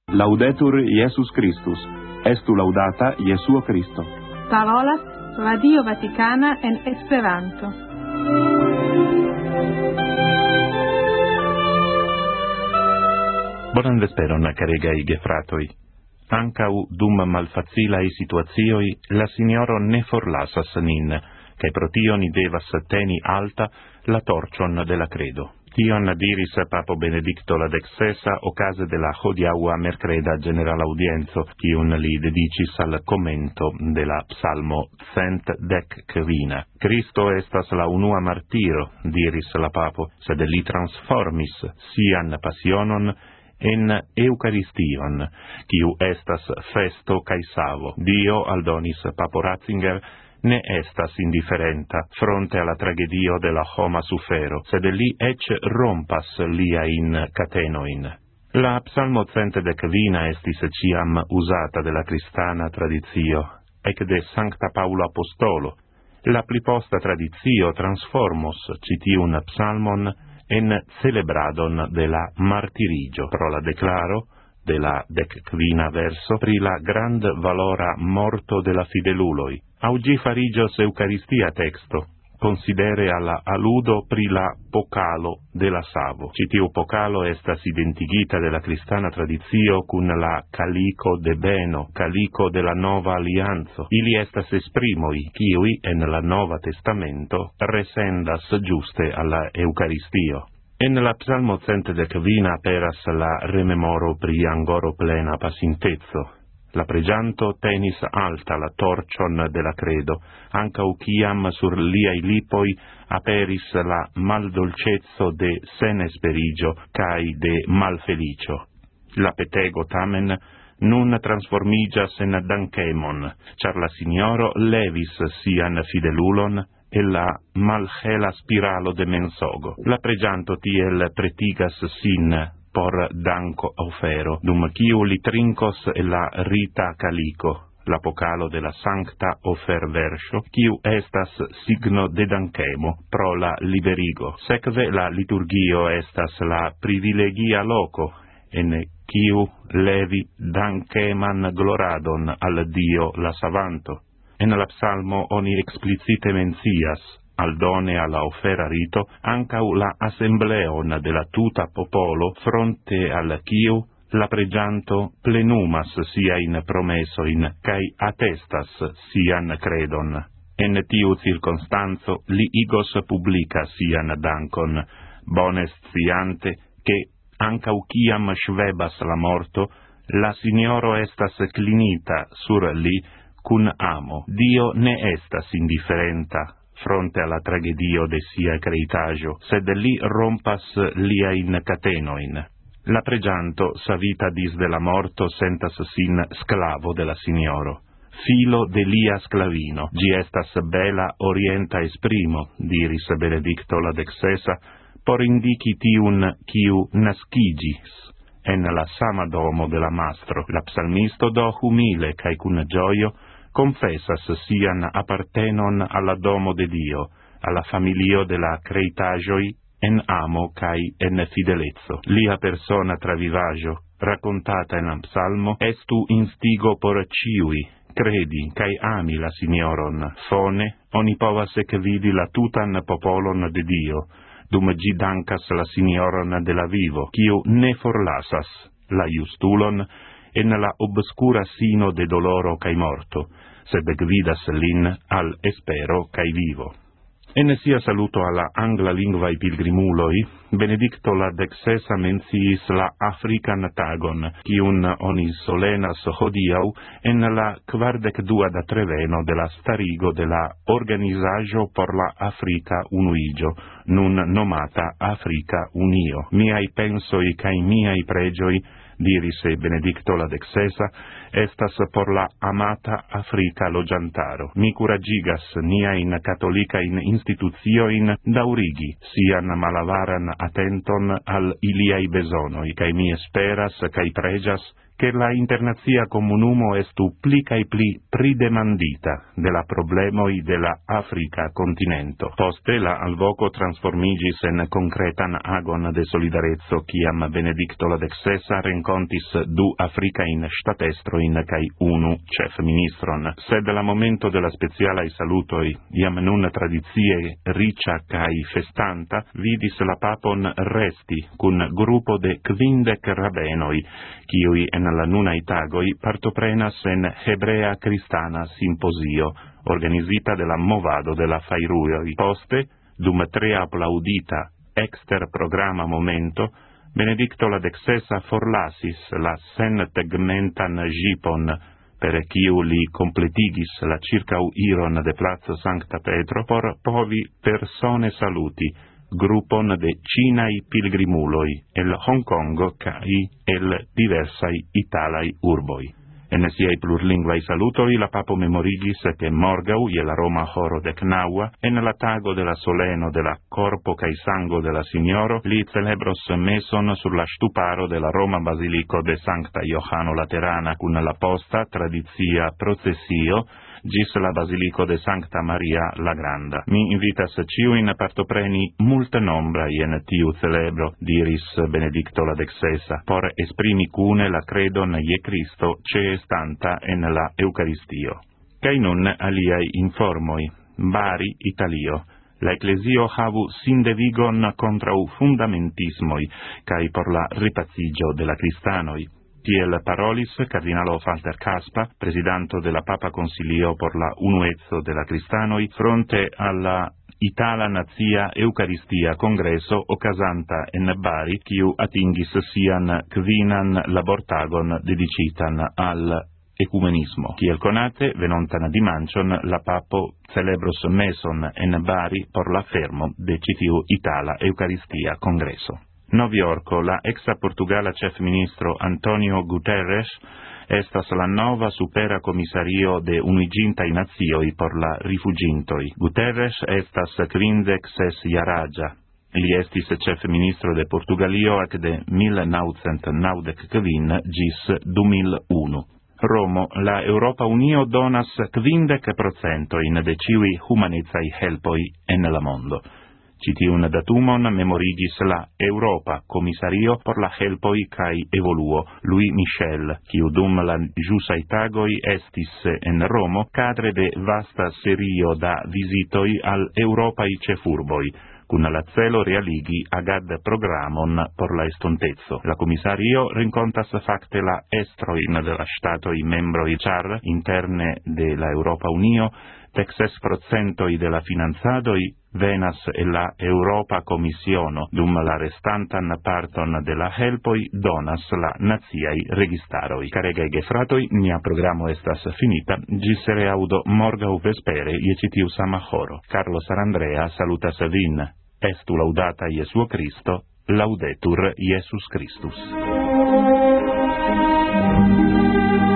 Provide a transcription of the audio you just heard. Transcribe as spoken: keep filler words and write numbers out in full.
Laudetur Iesus Christus. Estu laudata Jesuo Christo. Parolas Radio Vaticana en Esperanto. Bonan vesperon, caregaj gefratoj. Ankaŭ dum malfacilaj situacioj la Signoro ne forlasas nin, kaj pro tio ni devas teni alta la torĉon de la credo. Tion diris Papo Benedicto la dexsesa ocase de la hodiaŭa merkreda generala audienzo, kiun li dediĉis al commento de la psalmo cent dek kvina. Cristo estas la unua martiro, diris la Papo, sed li transformis sian pasionon en Eucharistion, kiu estas festo kaj savo. Dio, aldonis Papo Ratzinger, ne estas indiferenta fronte alla tragedio de la homa sufero, sed li ec rompas liain catenoin. La psalmo cent dek kvina estis ciam usata de la cristana tradizio, ec de Sancta Paulo Apostolo. La pliposta tradizio transformos citiun psalmon en celebradon de la martirigio, pro la declaro de la dek kvina verso pri la grand valora morto de la fideluloi. Augi farigios Eucharistia texto, considere alla aludo pri la pokalo de la savo. Citiu pokalo estas identigita de la cristana tradizio cun la calico de beno, calico de la nova alianzo. Ili estas esprimoi, kiui en la Nova Testamento resendas giuste alla Eucaristio. En la psalmo cent dek kvina aperas la rememoro pri angoro plena pasintezo. La pregianto tenis alta la torcion de la credo, ancau ciam sur liai lipoi aperis la maldolcezzo de senesperigio cae de malfelicio. La petego tamen nun transformigas en dankemon, char la Signoro levis sian fidelulon e la malhela spiralo de mensogo. La pregianto tiel pretigas sin por danco ofero, dum ciu li trincos e la rita calico, la pokalo de la sancta ofer verso, ciu estas signo de dankemo pro la liberigo. Sekve la liturgio estas la privilegia loco, en ciu levi dankeman gloradon al Dio la savanto. En la psalmo oni explicite mencias, aldone alla ofera rito, ancau la assembleon de la tuta popolo fronte al ciu la pregianto plenumas siain promesoin, cae attestas sian credon. En tiu circonstanzo li igos publica sian dankon, bones sciante che ancau ciam svebas la morto, la Signoro estas clinita sur li cun amo. Dio ne estas indifferenta fronte alla tragedio de sia creitaggio, sed li rompas liain catenoin. La pregianto savita dis de la morto sentas sin sclavo de la Signoro. Filo de lia sclavino, gi estas bela orienta esprimo, diris Benedicto la dexsesa, por indici tiun quiu nascigis en la sama domo de la mastro. La psalmisto do humile cae cun gioio confessas sian appartenon alla domo de Dio, alla familio de la creitagioi, en amo cae en fidelezzo. Lia persona travivaggio, raccontata in psalmo, estu instigo por ciui, credi cae ami la Signoron. Fone, oni povas ecvidi la tutan popolon de Dio, dum gi dankas la Signoron de la vivo, quiu ne forlasas la justulon en la obscura sino de doloro cae morto, sed gvidas lin al espero cae vivo. En sia saluto alla angla lingvae pilgrimuloi, Benedicto la dexsesa menciis la African tagon, ciun oni solenas hodiau en la kvardek dua da treveno de la starigo de la Organizaĵo por la Afrika Unuigio, nun nomata Afrika Unio. Miai pensoi cae miai pregioi, diris Benedicto la dexsesa, estas por la amata Africa loĝantaro. Mi curagigas niain catolicain institucioin daurigi sian malavaran attenton al iliai besonoi, cae mi esperas cae pregas che la internazia comunumo estu pli cae pli pridemandita de la problemoi de la Africa continento. Poste la alvoco transformigis en concretan agon de solidarezzo ciam Benedicto la dexesa rencontis du Africain statestroi cae unu chef ministron. Sed la momento de la specialai salutoi, iam nun tradizie ricia cae festanta, vidis la papon resti cun gruppo de quindec rabenoi, ciui en la nunai tagoi partoprenas en Hebrea Cristana Simposio, organisita de la movado de la Fairuioi. Poste, dum tre applaudita exter programma momento, Benedicto la dexesa forlasis la sen tegmentan jipon, per ciu li completigis la circau iron de Plaza Sancta Petro, por povi persone saluti, gruppon de cinai pilgrimuloi, el Hong Kongo cae el diversai italai urboi. En siei plurlinguai salutoi la papo memorigis che morgau ie la Roma horo decnaua, en la tago de la soleno de la corpo cae sango de la Signoro, li celebros meson sulla stuparo de la Roma Basilico de Sancta Johano Laterana cun la posta tradizia processio gis la Basilico de Sancta Maria la Granda. Mi invitas ciuin partopreni multe nombra in tiu celebro, diris Benedicto la dexesa, por esprimi cune la credon ie Cristo ce stanta en la Eucaristio. Cai nun aliai informoi. Bari, Italio. La Ecclesio havu sindevigon contrau fundamentismoi, cae por la ripazigio de la Cristanoi. Tiel parolis Cardinalo Falter Caspa, presidanto de la Papa Consilio por la unuezzo de la Cristanoi, fronte alla Itala Nazia Eucaristia Congresso ocasanta en Bari, quiu atingis sian quinan labortagon dedicitan al ecumenismo. Kiel conate, venontan dimancion, la Papo celebros meson en Bari por la fermo de citiu Itala Eucaristia Congresso. Noviorco, la exa Portugala chef ministro Antonio Guterres estas la nova supera comisario de Unuigintai Nazioi por la rifugintoi. Guterres estas quindec ses jaraĝa. Li estis chef ministro de Portugalio ac de mil naŭcent naŭdek kvin gis du mil unu. Romo, la Europa Unio donas quindec procentoin de ciui humanecai helpoi en la mondo. Citiun datumon memorigis la Europa Comisario por la helpoi cae evoluo Louis Michel, quiu dum la giusai tagoi estis en Romo cadre de vasta serio da visitoi al Europai cefurboi, cun la celo realigi agad programon por la estontezzo. La Comisario rencontas facte la estroin de la statoi membroi char interne de la Europa Unio, texes procentoi de la finanzadoi venas e la Europa Commissiono, dum la restantan parton de la helpoi donas la naziai registaroi. Caregai gefratoi, nia programo estas finita, gis reaudo morgau vespere ie citiu sama horo. Carlo Sarandrea salutas vin. Estu laudata Iesuo Cristo, laudetur Iesus Christus.